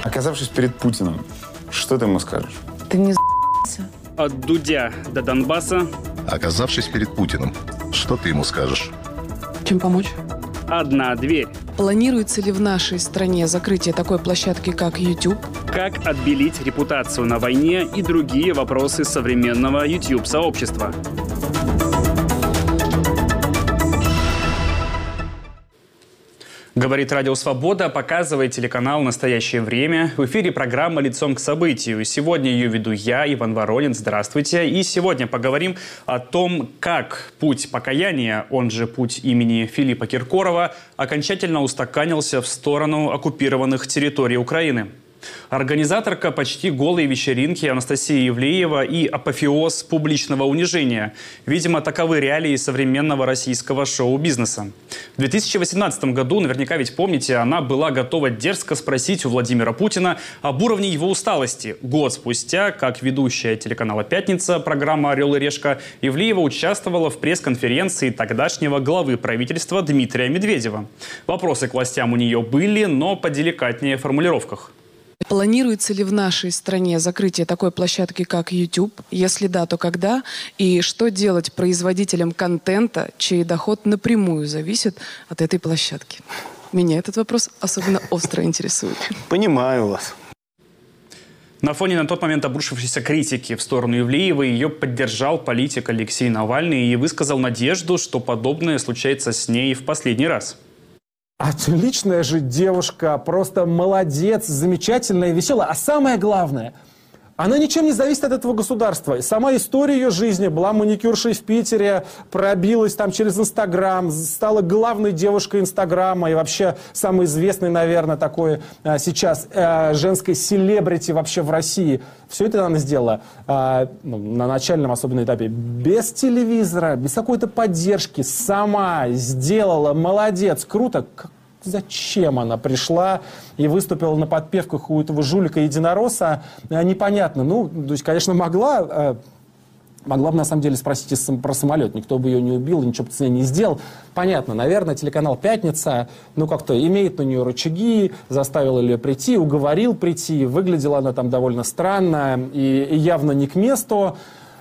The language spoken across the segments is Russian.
Оказавшись перед Путиным, что ты ему скажешь? Ты не за***ся? От Дудя до Донбасса. Оказавшись перед Путиным, что ты ему скажешь? Чем помочь? Одна дверь. Планируется ли в нашей стране закрытие такой площадки, как YouTube? Как отбелить репутацию на войне и другие вопросы современного YouTube-сообщества. Говорит Радио Свобода, показывает телеканал «Настоящее время». В эфире программа «Лицом к событию». Сегодня ее веду я, Иван Воронин. Здравствуйте. И сегодня поговорим о том, как путь покаяния, он же путь имени Филиппа Киркорова, окончательно устаканился в сторону оккупированных территорий Украины. Организаторка почти голой вечеринки Анастасия Ивлеева и апофеоз публичного унижения. Видимо, таковы реалии современного российского шоу-бизнеса. В 2018 году, наверняка ведь помните, она была готова дерзко спросить у Владимира Путина об уровне его усталости. Год спустя, как ведущая телеканала «Пятница» программа «Орел и решка», Ивлеева участвовала в пресс-конференции тогдашнего главы правительства Дмитрия Медведева. Вопросы к властям у нее были, но поделикатнее в формулировках. Планируется ли в нашей стране закрытие такой площадки, как YouTube? Если да, то когда? И что делать производителям контента, чей доход напрямую зависит от этой площадки? Меня этот вопрос особенно остро интересует. Понимаю вас. На фоне на тот момент обрушившейся критики в сторону Ивлеевой ее поддержал политик Алексей Навальный и высказал надежду, что подобное случается с ней в последний раз. Отличная же девушка, просто молодец, замечательная, веселая. А самое главное, она ничем не зависит от этого государства. И сама история ее жизни, была маникюршей в Питере, пробилась там через Инстаграм, стала главной девушкой Инстаграма и вообще самой известной, наверное, такой сейчас женской селебрити вообще в России. Все это она сделала на начальном особенно этапе без телевизора, без какой-то поддержки. Сама сделала, молодец, круто. Зачем она пришла и выступила на подпевках у этого жулика-единоросса, непонятно. Ну, то есть, конечно, могла бы, на самом деле, спросить про самолет. Никто бы ее не убил, ничего бы с ней не сделал. Понятно, наверное, телеканал «Пятница», ну, как-то имеет на нее рычаги, заставил ее прийти, уговорил прийти. Выглядела она там довольно странно и явно не к месту.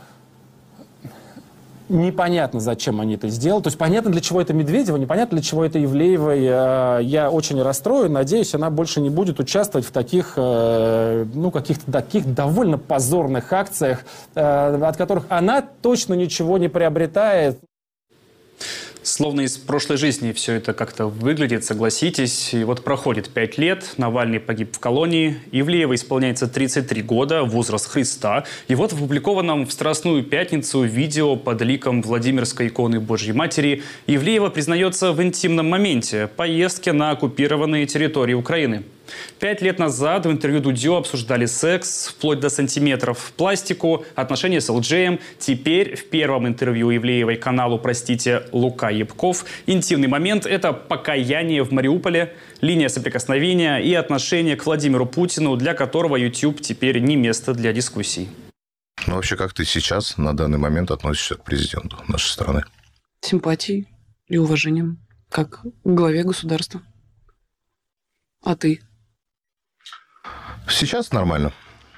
Непонятно, зачем они это сделали. То есть понятно, для чего это Медведева, непонятно, для чего это Ивлеевой. Я очень расстроен. Надеюсь, она больше не будет участвовать в таких, каких-то таких довольно позорных акциях, от которых она точно ничего не приобретает. Словно из прошлой жизни все это как-то выглядит, согласитесь. И вот проходит 5 лет, Навальный погиб в колонии, Ивлеевой исполняется 33 года, возраст Христа. И вот в опубликованном в Страстную пятницу видео под ликом Владимирской иконы Божьей Матери Ивлеева признается в интимном моменте – поездке на оккупированные территории Украины. 5 лет назад в интервью Дудю обсуждали секс, вплоть до сантиметров, пластику, отношения с ЛДЖем. Теперь в первом интервью Ивлеевой каналу, Лука Ебков, интимный момент – это покаяние в Мариуполе, линия соприкосновения и отношение к Владимиру Путину, для которого YouTube теперь не место для дискуссий. Ну, вообще, как ты сейчас на данный момент относишься к президенту нашей страны? Симпатией и уважением, как к главе государства. А ты? Сейчас нормально.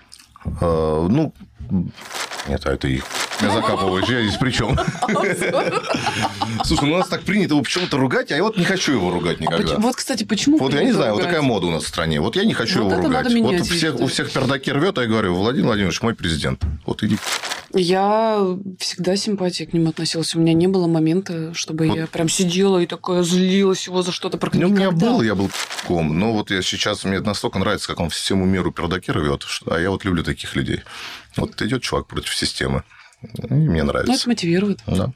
Нет, это их. Меня закапываешь, я здесь при чем? Слушай, у нас так принято его почему-то ругать, а я вот не хочу его ругать никогда. Вот, кстати, почему? Вот я не знаю, вот такая мода у нас в стране. Вот я не хочу его ругать. Вот у всех пердаки рвет, а я говорю: Владимир Владимирович, мой президент. Вот иди. Я всегда симпатией к нему относилась. У меня не было момента, чтобы я прям сидела и такая злилась его за что-то. У меня был, я был п***ком. Но вот я сейчас, мне настолько нравится, как он всему миру пердаки рвет, а я вот люблю таких людей. Вот идет чувак против системы. И мне нравится. Ну, это мотивирует. Да.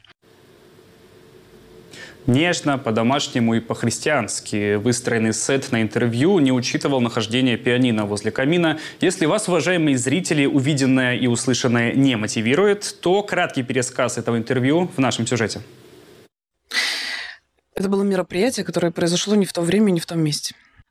Нежно, по-домашнему и по-христиански выстроенный сет на интервью не учитывал нахождение пианино возле камина. Если вас, уважаемые зрители, увиденное и услышанное не мотивирует, то краткий пересказ этого интервью в нашем сюжете. Это было мероприятие, которое произошло не в то время, не в том месте.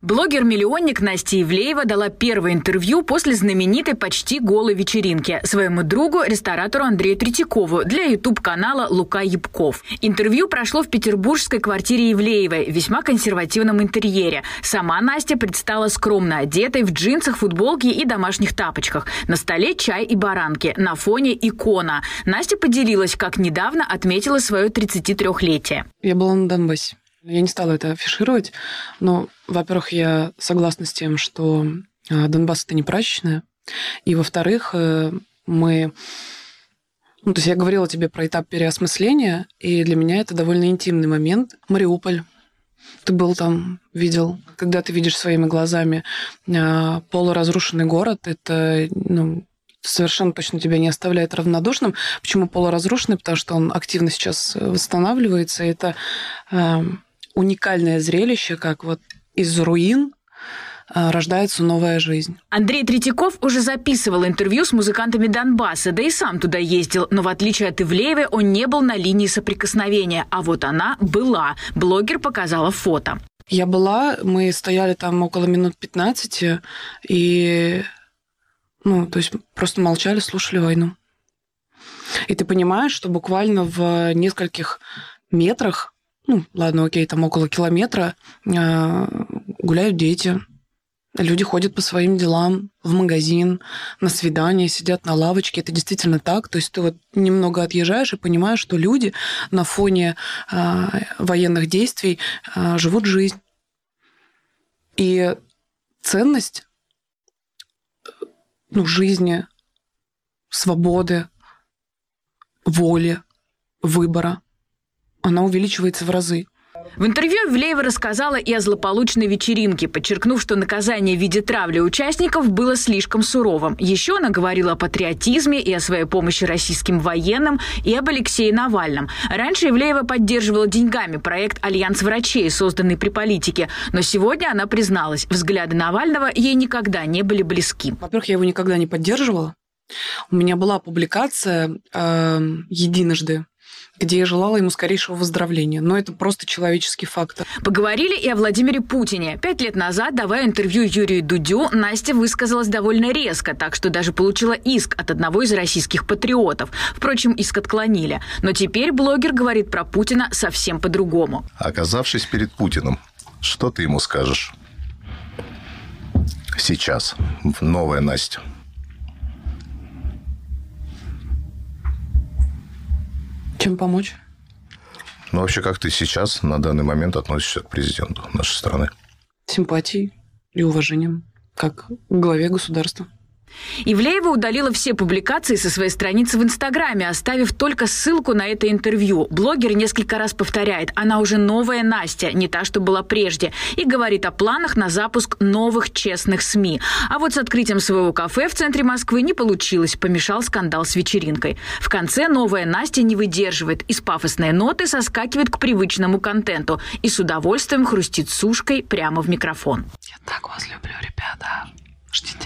Блогер-миллионник Настя Ивлеева дала первое интервью после знаменитой почти голой вечеринки своему другу, ресторатору Андрею Третьякову для YouTube-канала «Лука Ябков». Интервью прошло в петербургской квартире Ивлеевой в весьма консервативном интерьере. Сама Настя предстала скромно одетой в джинсах, футболке и домашних тапочках. На столе чай и баранки. На фоне икона. Настя поделилась, как недавно отметила свое 33-летие. Я была на Донбассе. Я не стала это афишировать, но, во-первых, я согласна с тем, что Донбасс – это не прачечная, и, во-вторых, мы... то есть я говорила тебе про этап переосмысления, и для меня это довольно интимный момент. Мариуполь. Ты был там, видел. Когда ты видишь своими глазами полуразрушенный город, это... совершенно точно тебя не оставляет равнодушным. Почему полуразрушенный? Потому что он активно сейчас восстанавливается. Это уникальное зрелище, как вот из руин рождается новая жизнь. Андрей Третьяков уже записывал интервью с музыкантами Донбасса, да и сам туда ездил. Но в отличие от Ивлеевой, он не был на линии соприкосновения. А вот она была. Блогер показала фото. Я была, мы стояли там около минут 15, и... то есть просто молчали, слушали войну. И ты понимаешь, что буквально в нескольких метрах, там около километра, гуляют дети. Люди ходят по своим делам, в магазин, на свидание, сидят на лавочке. Это действительно так. То есть ты вот немного отъезжаешь и понимаешь, что люди на фоне военных действий живут жизнь. И ценность жизни, свободы, воли, выбора, она увеличивается в разы. В интервью Ивлеева рассказала и о злополучной вечеринке, подчеркнув, что наказание в виде травли участников было слишком суровым. Еще она говорила о патриотизме и о своей помощи российским военным, и об Алексее Навальном. Раньше Ивлеева поддерживала деньгами проект «Альянс врачей», созданный при политике. Но сегодня она призналась, взгляды Навального ей никогда не были близки. Во-первых, я его никогда не поддерживала. У меня была публикация единожды, где я желала ему скорейшего выздоровления. Но это просто человеческий фактор. Поговорили и о Владимире Путине. 5 лет назад, давая интервью Юрию Дудю, Настя высказалась довольно резко, так что даже получила иск от одного из российских патриотов. Впрочем, иск отклонили. Но теперь блогер говорит про Путина совсем по-другому. Оказавшись перед Путиным, что ты ему скажешь? Сейчас. Новая Настя. Чем помочь? Вообще, как ты сейчас на данный момент относишься к президенту нашей страны? Симпатией и уважением, как к главе государства. Ивлеева удалила все публикации со своей страницы в Инстаграме, оставив только ссылку на это интервью. Блогер несколько раз повторяет, она уже новая Настя, не та, что была прежде, и говорит о планах на запуск новых честных СМИ. А вот с открытием своего кафе в центре Москвы не получилось, помешал скандал с вечеринкой. В конце новая Настя не выдерживает, из пафосной ноты соскакивает к привычному контенту и с удовольствием хрустит сушкой прямо в микрофон. Я так вас люблю, ребята. Ждите.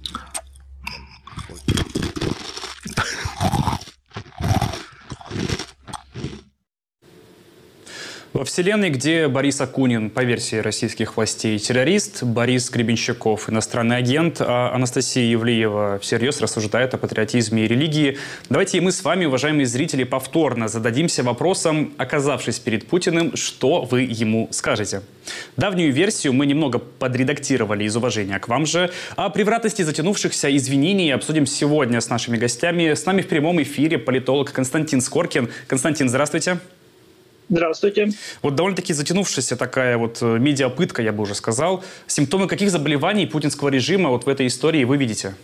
Во вселенной, где Борис Акунин, по версии российских властей, террорист, Борис Гребенщиков, иностранный агент, а Анастасия Ивлеева всерьез рассуждает о патриотизме и религии, давайте и мы с вами, уважаемые зрители, повторно зададимся вопросом, оказавшись перед Путиным, что вы ему скажете. Давнюю версию мы немного подредактировали из уважения к вам же. О превратности затянувшихся извинений обсудим сегодня с нашими гостями. С нами в прямом эфире политолог Константин Скоркин. Константин, здравствуйте. Здравствуйте. Вот довольно-таки затянувшаяся такая вот медиапытка, я бы уже сказал. Симптомы каких заболеваний путинского режима вот в этой истории вы видите?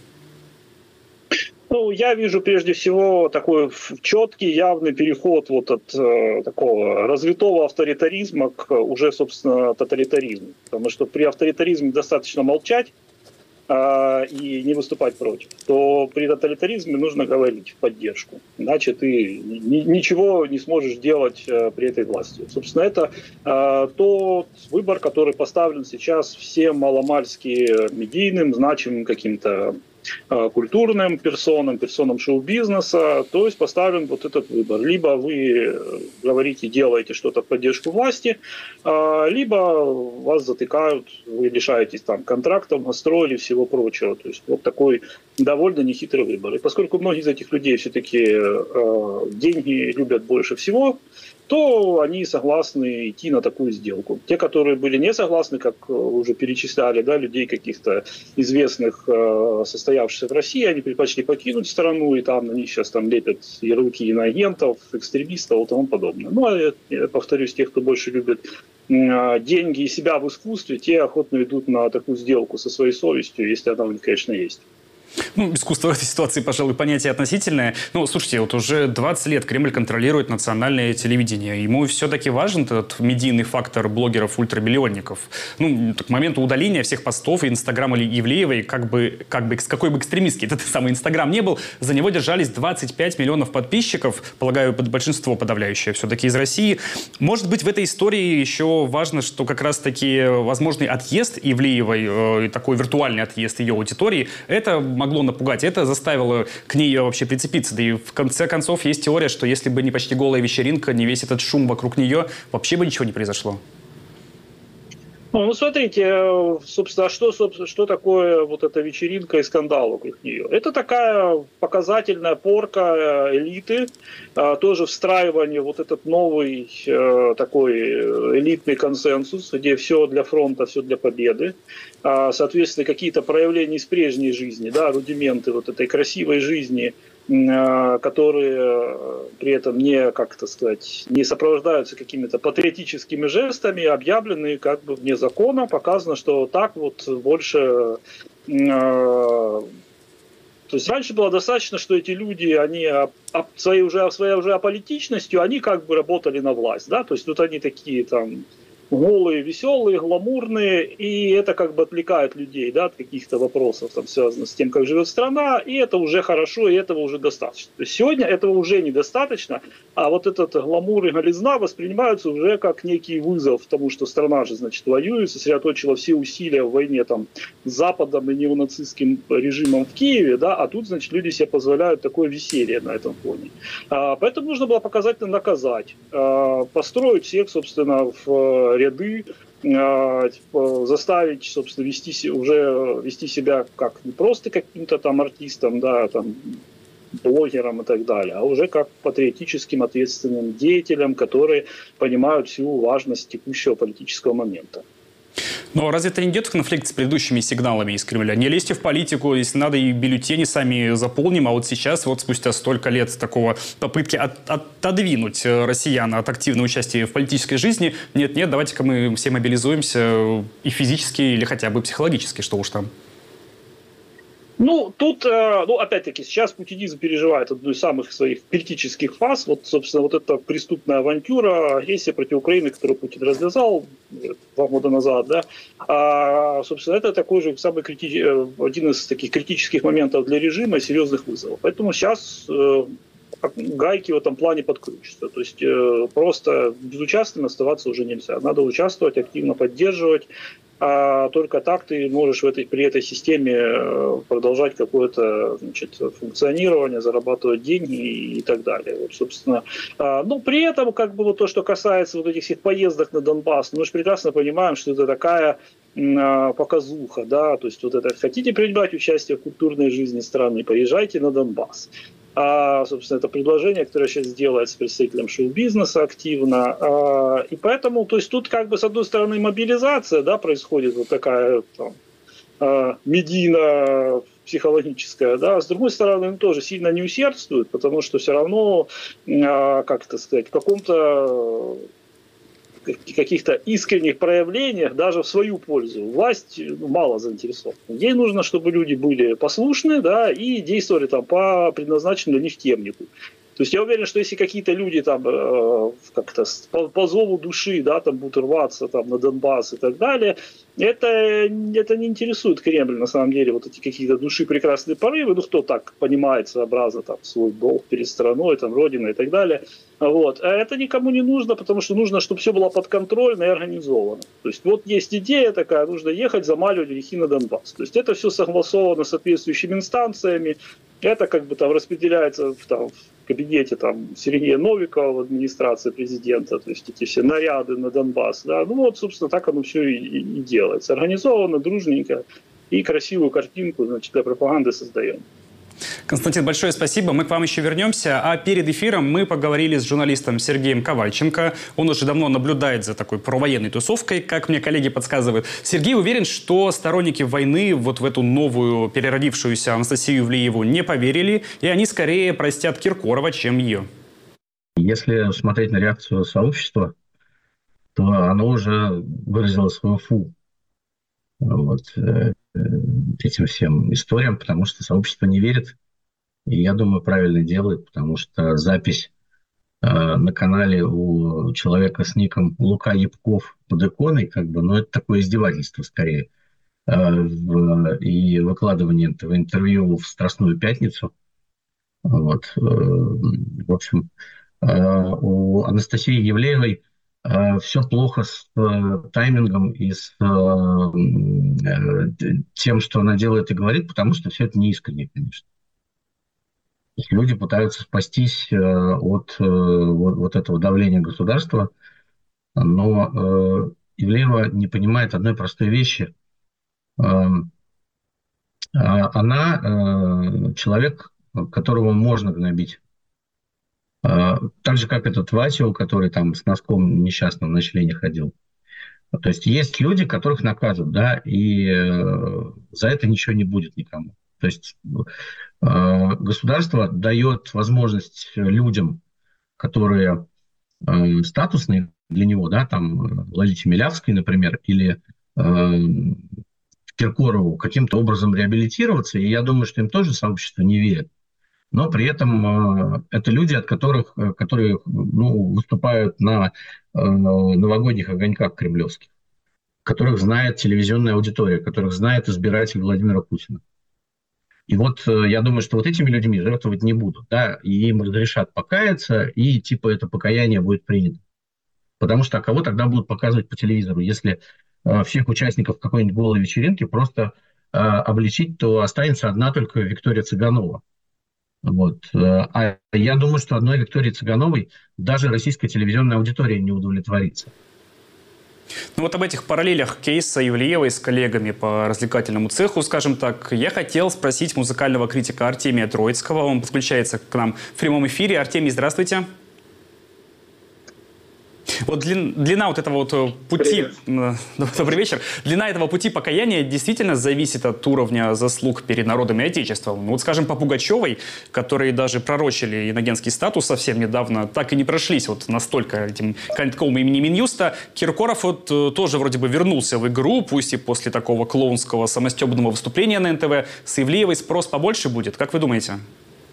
Я вижу прежде всего такой четкий, явный переход вот от такого развитого авторитаризма к уже, собственно, тоталитаризму. Потому что при авторитаризме достаточно молчать и не выступать против, то при тоталитаризме нужно говорить в поддержку. Иначе ты ничего не сможешь делать при этой власти. Собственно, это тот выбор, который поставлен сейчас всем маломальски медийным, значимым каким-то культурным персонам шоу-бизнеса, то есть поставлен вот этот выбор. Либо вы говорите, делаете что-то в поддержку власти, либо вас затыкают, вы лишаетесь там контрактов, гастролей, всего прочего. То есть вот такой довольно нехитрый выбор. И поскольку многие из этих людей все-таки деньги любят больше всего, то они согласны идти на такую сделку. Те, которые были не согласны, как уже перечисляли, да, людей каких-то известных, состоявшихся в России, они предпочли покинуть страну, и там на них сейчас там лепят ярлыки иноагентов, экстремистов и тому подобное. Ну, а я повторюсь, те, кто больше любит деньги и себя в искусстве, те охотно идут на такую сделку со своей совестью, если она у них, конечно, есть. Ну, искусство в этой ситуации, пожалуй, понятие относительное. Ну, слушайте, вот уже 20 лет Кремль контролирует национальное телевидение. Ему все-таки важен этот медийный фактор блогеров-ультрамиллионников. Ну, к моменту удаления всех постов и Инстаграма Ивлеевой, как бы, с какой бы экстремистский этот самый Инстаграм не был, за него держались 25 миллионов подписчиков, полагаю, большинство подавляющее все-таки из России. Может быть, в этой истории еще важно, что как раз-таки возможный отъезд Ивлеевой, такой виртуальный отъезд ее аудитории, это могло напугать. Это заставило к ней вообще прицепиться. Да и в конце концов есть теория, что если бы не почти голая вечеринка, не весь этот шум вокруг нее, вообще бы ничего не произошло. Ну, смотрите, собственно, что такое вот эта вечеринка и скандал вокруг нее? Это такая показательная порка элиты, тоже встраивание вот этот новый такой элитный консенсус, где все для фронта, все для победы. Соответственно, какие-то проявления из прежней жизни, да, рудименты вот этой красивой жизни, которые при этом не, как это сказать, не сопровождаются какими-то патриотическими жестами, объявлены как бы вне закона, показано, что так вот больше... То есть раньше было достаточно, что эти люди, они своей уже аполитичностью, они как бы работали на власть, да, то есть тут они такие там голые, веселые, гламурные, и это как бы отвлекает людей, да, от каких-то вопросов, там, связанных с тем, как живет страна, и это уже хорошо, и этого уже достаточно. То есть сегодня этого уже недостаточно, а вот этот гламур и голизна воспринимаются уже как некий вызов тому, что страна же, значит, воюет, сосредоточила все усилия в войне там с Западом и неонацистским режимом в Киеве, да, а тут, значит, люди себе позволяют такое веселье на этом фоне. Поэтому нужно было показательно наказать, построить всех, собственно, в ряды, заставить, собственно, вести себя как не просто каким-то там артистом, да, там, блогером и так далее, а уже как патриотическим ответственным деятелям, которые понимают всю важность текущего политического момента. Но разве это не идет в конфликт с предыдущими сигналами из Кремля? Не лезьте в политику, если надо, и бюллетени сами заполним, а вот сейчас, вот спустя столько лет такого попытки отодвинуть россиян от активного участия в политической жизни, нет, давайте-ка мы все мобилизуемся и физически, или хотя бы психологически, что уж там. Ну, тут, опять-таки, сейчас путинизм переживает одну из самых своих критических фаз. Вот, собственно, вот эта преступная авантюра, агрессия против Украины, которую Путин развязал 2 года назад, да, собственно, это такой же самый один из таких критических моментов для режима и серьезных вызовов. Поэтому сейчас гайки в этом плане подкрутятся. То есть просто безучастным оставаться уже нельзя. Надо участвовать, активно поддерживать. А только так ты можешь при этой системе продолжать какое-то, значит, функционирование, зарабатывать деньги и так далее. Вот, собственно, но при этом, как бы, вот то, что касается вот этих всех поездок на Донбасс, мы же прекрасно понимаем, что это такая показуха, да, то есть вот это, хотите принимать участие в культурной жизни страны, поезжайте на Донбасс. Собственно, это предложение, которое сейчас делается представителем шоу-бизнеса активно. И поэтому, то есть тут как бы с одной стороны мобилизация, да, происходит вот такая там, медийно-психологическая, да, с другой стороны, он тоже сильно не усердствует, потому что все равно, как это сказать, в каких-то искренних проявлениях, даже в свою пользу, власть мало заинтересована. Ей нужно, чтобы люди были послушны, да, и действовали там по предназначенному для них темнику. То есть я уверен, что если какие-то люди там как-то по зову души, да, там будут рваться там, на Донбасс и так далее, это не интересует Кремль, на самом деле, вот эти какие-то души прекрасные порывы, ну, кто так понимает своеобразно там, свой долг перед страной, там, родиной и так далее. Вот. А это никому не нужно, потому что нужно, чтобы все было подконтрольно и организовано. То есть вот есть идея такая, нужно ехать замаливать грехи на Донбасс. То есть это все согласовано с соответствующими инстанциями, это как бы там распределяется в кабинете там Сергея Новикова в администрации президента, то есть эти все наряды на Донбасс. Да? Ну вот, собственно, так оно все и делается. Организованно, дружненько и красивую картинку, значит, для пропаганды создаем. Константин, большое спасибо. Мы к вам еще вернемся. А перед эфиром мы поговорили с журналистом Сергеем Ковальченко. Он уже давно наблюдает за такой провоенной тусовкой, как мне коллеги подсказывают. Сергей уверен, что сторонники войны вот в эту новую переродившуюся Анастасию Ивлееву не поверили, и они скорее простят Киркорова, чем ее. Если смотреть на реакцию сообщества, то оно уже выразило свое фу вот, этим всем историям, потому что сообщество не верит. И я думаю, правильно делает, потому что запись на канале у человека с ником Лука Ябков под иконой, как бы, ну, это такое издевательство скорее. И выкладывание этого интервью в Страстную пятницу. Вот. В общем, у Анастасии Ивлеевой все плохо с таймингом и с тем, что она делает и говорит, потому что все это неискренне, конечно. То есть люди пытаются спастись от вот этого давления государства, но Ивлеева не понимает одной простой вещи. Она человек, которого можно гнобить. Так же, как этот Васю, который там с носком несчастным на члене ходил. То есть есть люди, которых накажут, да, и за это ничего не будет никому. То есть государство дает возможность людям, которые статусные для него, да, там Лолите Милявской, например, или Киркорову каким-то образом реабилитироваться, и я думаю, что им тоже сообщество не верит. Но при этом это люди, которые выступают на новогодних огоньках кремлевских, которых знает телевизионная аудитория, которых знает избиратель Владимира Путина. И вот я думаю, что вот этими людьми жертвовать не будут, да, и им разрешат покаяться, и типа это покаяние будет принято. Потому что кого тогда будут показывать по телевизору, если всех участников какой-нибудь голой вечеринки просто обличить, то останется одна только Виктория Цыганова. Вот. А я думаю, что одной Виктории Цыгановой даже российская телевизионная аудитория не удовлетворится. Ну вот об этих параллелях кейса Ивлеевой с коллегами по развлекательному цеху, скажем так, я хотел спросить музыкального критика Артемия Троицкого. Он подключается к нам в прямом эфире. Артемий, здравствуйте. Вот длина вот этого вот пути, добрый вечер, длина этого пути покаяния действительно зависит от уровня заслуг перед народом и отечеством. Ну, вот, скажем, по Пугачевой, которые даже пророчили инагентский статус совсем недавно, так и не прошлись вот настолько этим кандидатом имени Минюста. Киркоров вот тоже вроде бы вернулся в игру, пусть и после такого клоунского самостебного выступления на НТВ. С Ивлеевой спрос побольше будет, как вы думаете?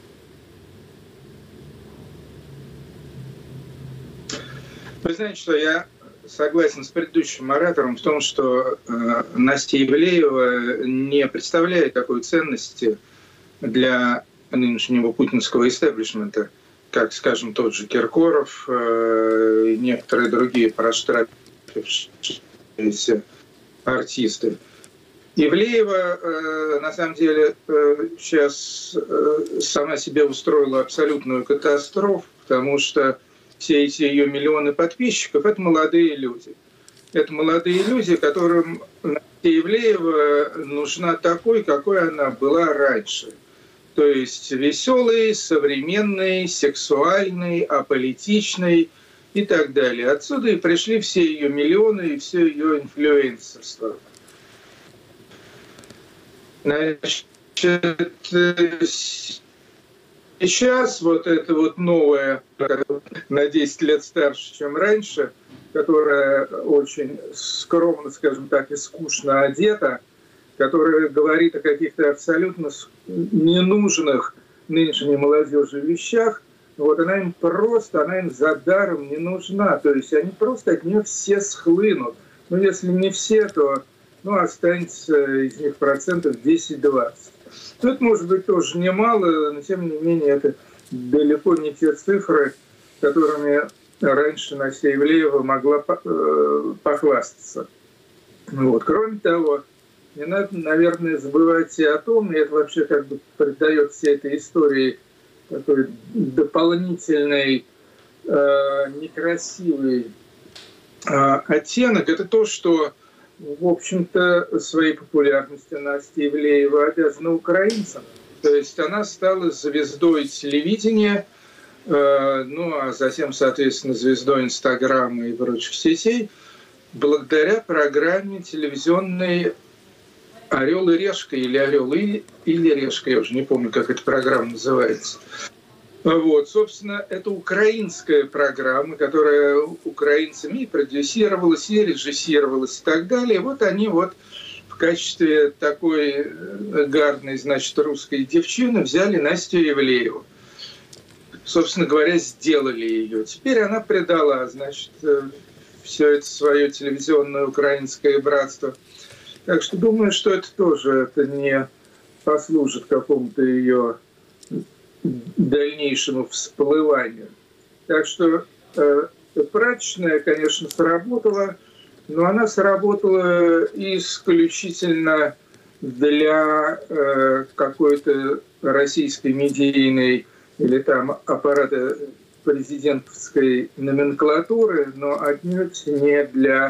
Вы знаете, что я согласен с предыдущим оратором в том, что Настя Ивлеева не представляет такой ценности для нынешнего путинского истеблишмента, как, скажем, тот же Киркоров и некоторые другие проштрафившиеся артисты. Ивлеева, на самом деле, сейчас сама себе устроила абсолютную катастрофу, потому что все эти ее миллионы подписчиков – это молодые люди. Это молодые люди, которым Настя Ивлеева нужна такой, какой она была раньше. То есть веселой, современной, сексуальной, аполитичной и так далее. Отсюда и пришли все ее миллионы и все ее инфлюенсерство. Значит, сейчас вот это вот новое, на 10 лет старше, чем раньше, которая очень скромно, скажем так, и скучно одета, которая говорит о каких-то абсолютно ненужных нынешней молодежи вещах, Вот она им за даром не нужна. То есть они просто от нее все схлынут. Ну, если не все, то останется из них 10-20%. Тут, может быть, тоже немало, но тем не менее это далеко не те цифры, которыми раньше Настя Ивлеева могла похвастаться. Вот. Кроме того, не надо, наверное, забывать и о том, и это вообще как бы придает всей этой истории такой дополнительный некрасивый оттенок, это то, что, в общем-то, своей популярностью Настя Ивлеева обязана украинцам. То есть она стала звездой телевидения, а затем, соответственно, звездой Инстаграма и прочих сетей, благодаря программе телевизионной «Орел и решка» или «Орел или решка», я уже не помню, как эта программа называется. Вот, собственно, это украинская программа, которая украинцами и продюсировалась, и режиссировалась и так далее. Вот они в качестве такой гарной, русской девчины взяли Настю Ивлееву. Собственно говоря, сделали ее. Теперь она предала, все это свое телевизионное украинское братство. Так что думаю, что это тоже не послужит какому-то ее дальнейшему всплыванию. Так что прачечная, конечно, сработала, но она сработала исключительно для какой-то российской медийной или там аппарата президентской номенклатуры, но отнюдь не для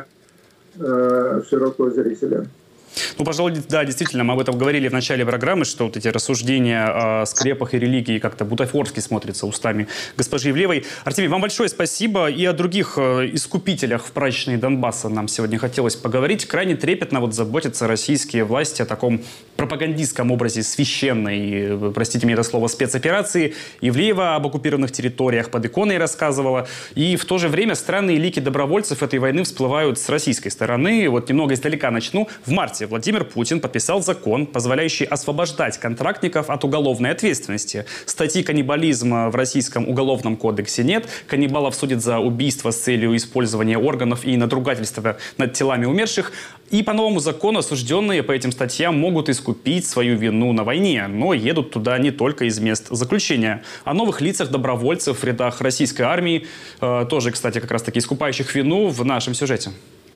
широкого зрителя. Пожалуй, да, действительно, мы об этом говорили в начале программы, что вот эти рассуждения о скрепах и религии как-то бутафорски смотрятся устами госпожи Ивлеевой. Артемий, вам большое спасибо. И о других искупителях в прачечной Донбасса нам сегодня хотелось поговорить. Крайне трепетно заботятся российские власти о таком пропагандистском образе священной, простите мне это слово, спецоперации. Ивлеева об оккупированных территориях под иконой рассказывала. И в то же время странные лики добровольцев этой войны всплывают с российской стороны. Вот немного издалека начну. В марте Владимир Путин подписал закон, позволяющий освобождать контрактников от уголовной ответственности. Статьи каннибализма в российском уголовном кодексе нет. Каннибалов судят за убийство с целью использования органов и надругательства над телами умерших. И по новому закону осужденные по этим статьям могут искупить свою вину на войне, но едут туда не только из мест заключения. О новых лицах добровольцев в рядах российской армии, тоже, кстати, как раз-таки искупающих вину, в нашем сюжете.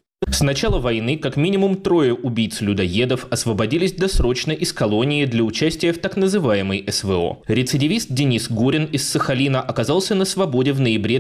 С начала войны как минимум 3 убийц-людоедов освободились досрочно из колонии для участия в так называемой СВО. Рецидивист Денис Горин из Сахалина оказался на свободе в ноябре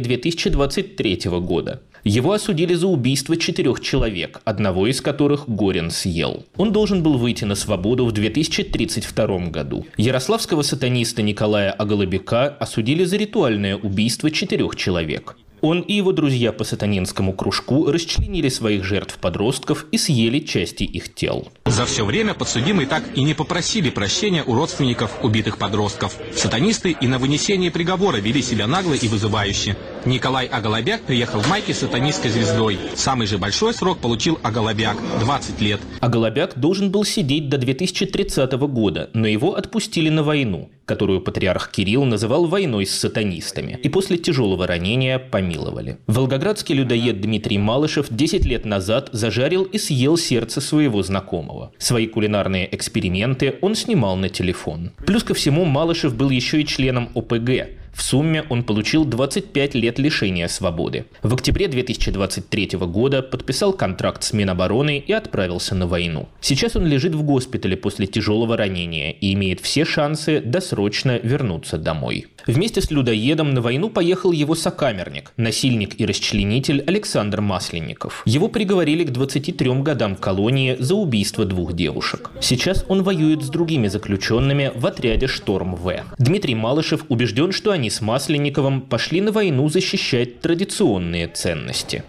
2023 года. Его осудили за убийство 4 человек, одного из которых Горин съел. Он должен был выйти на свободу в 2032 году. Ярославского сатаниста Николая Аголобяка осудили за ритуальное убийство 4 человек. Он и его друзья по сатанинскому кружку расчленили своих жертв-подростков и съели части их тел. За все время подсудимые так и не попросили прощения у родственников убитых подростков. Сатанисты и на вынесение приговора вели себя нагло и вызывающе. Николай Аголобяк приехал в майке с сатанистской звездой. Самый же большой срок получил Аголобяк – 20 лет. Аголобяк должен был сидеть до 2030 года, но его отпустили на войну, которую патриарх Кирилл называл войной с сатанистами, и после тяжелого ранения помиловали. Волгоградский людоед Дмитрий Малышев 10 лет назад зажарил и съел сердце своего знакомого. Свои кулинарные эксперименты он снимал на телефон. Плюс ко всему, Малышев был еще и членом ОПГ. В сумме он получил 25 лет лишения свободы. В октябре 2023 года подписал контракт с Минобороны и отправился на войну. Сейчас он лежит в госпитале после тяжелого ранения и имеет все шансы досрочно вернуться домой. Вместе с людоедом на войну поехал его сокамерник, насильник и расчленитель Александр Масленников. Его приговорили к 23 годам колонии за убийство 2 девушек. Сейчас он воюет с другими заключенными в отряде «Шторм-В». Дмитрий Малышев убежден, что они с Масленниковым пошли на войну защищать традиционные ценности.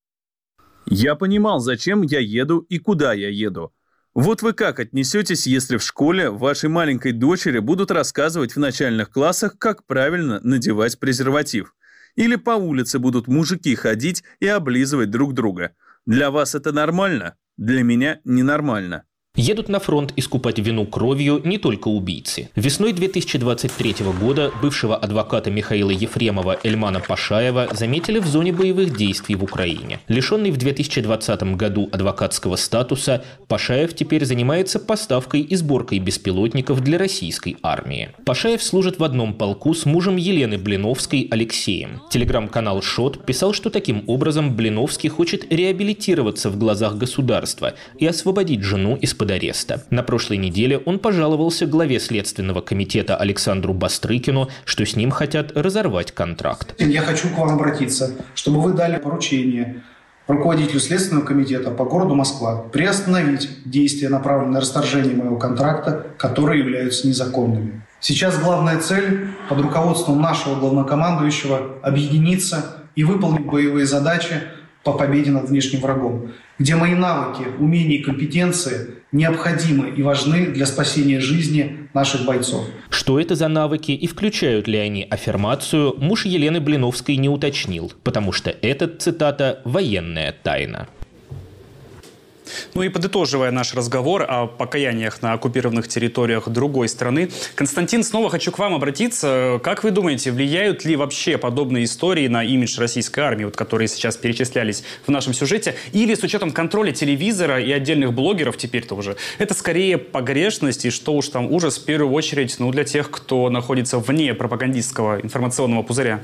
Я понимал, зачем я еду и куда я еду. Вот вы как отнесетесь, если в школе вашей маленькой дочери будут рассказывать в начальных классах, как правильно надевать презерватив? Или по улице будут мужики ходить и облизывать друг друга? Для вас это нормально? Для меня ненормально. Едут на фронт искупать вину кровью не только убийцы. Весной 2023 года бывшего адвоката Михаила Ефремова Эльмана Пашаева заметили в зоне боевых действий в Украине. Лишенный в 2020 году адвокатского статуса, Пашаев теперь занимается поставкой и сборкой беспилотников для российской армии. Пашаев служит в одном полку с мужем Елены Блиновской Алексеем. Телеграм-канал «Шот» писал, что таким образом Блиновский хочет реабилитироваться в глазах государства и освободить жену из-под ареста. На прошлой неделе он пожаловался главе Следственного комитета Александру Бастрыкину, что с ним хотят разорвать контракт. Я хочу к вам обратиться, чтобы вы дали поручение руководителю Следственного комитета по городу Москва приостановить действия, направленные на расторжение моего контракта, которые являются незаконными. Сейчас главная цель под руководством нашего главнокомандующего объединиться и выполнить боевые задачи по победе над внешним врагом, где мои навыки, умения и компетенции необходимы и важны для спасения жизни наших бойцов. Что это за навыки и включают ли они аффирмацию, муж Елены Блиновской не уточнил, потому что это, цитата, «военная тайна». Ну и подытоживая наш разговор о покаяниях на оккупированных территориях другой страны, Константин, снова хочу к вам обратиться. Как вы думаете, влияют ли вообще подобные истории на имидж российской армии, вот, которые сейчас перечислялись в нашем сюжете, или с учетом контроля телевизора и отдельных блогеров теперь-то уже, это скорее погрешность и что уж там ужас в первую очередь для тех, кто находится вне пропагандистского информационного пузыря?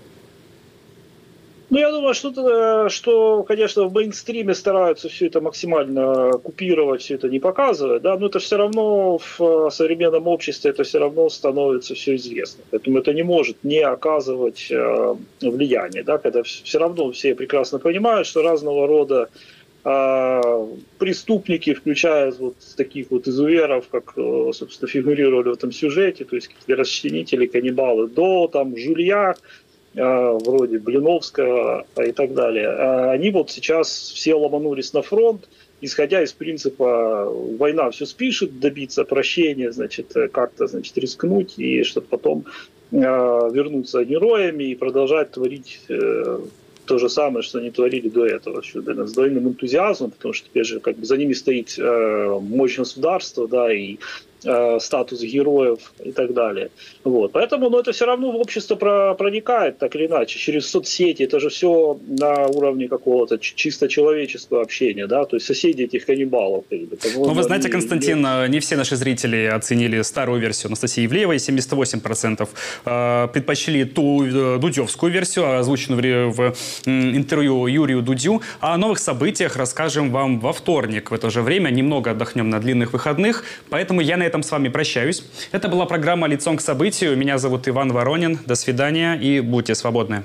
Ну, я думаю, что, конечно, в мейнстриме стараются все это максимально купировать, все это не показывать, да, но это все равно в современном обществе это все равно становится все известно. Поэтому это не может не оказывать влияния, да, когда все равно все прекрасно понимают, что разного рода преступники, включая вот таких вот изуверов, как, собственно, фигурировали в этом сюжете, то есть какие-то расчленители, каннибалы, до там жулья, вроде Блиновского и так далее, они вот сейчас все ломанулись на фронт, исходя из принципа война все спишет, добиться прощения, значит, как-то, значит, рискнуть, и чтобы потом вернуться героями и продолжать творить то же самое, что они творили до этого, с двойным энтузиазмом, потому что теперь же как бы за ними стоит мощь государства, да, и статус героев и так далее. Вот. Поэтому это все равно в общество проникает так или иначе, через соцсети, это же все на уровне какого-то чисто человеческого общения, да, то есть соседи этих каннибалов. Но вы знаете, Константин, не все наши зрители оценили старую версию Анастасии Ивлеевой, 78% предпочли ту дудевскую версию, озвученную в интервью Юрию Дудю. А о новых событиях расскажем вам во вторник. В это же время немного отдохнем на длинных выходных, поэтому я на этом с вами прощаюсь. Это была программа «Лицом к событию». Меня зовут Иван Воронин. До свидания и будьте свободны.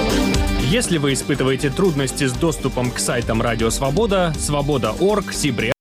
Если вы испытываете трудности с доступом к сайтам Радио Свобода, Свобода.орг, Сибрь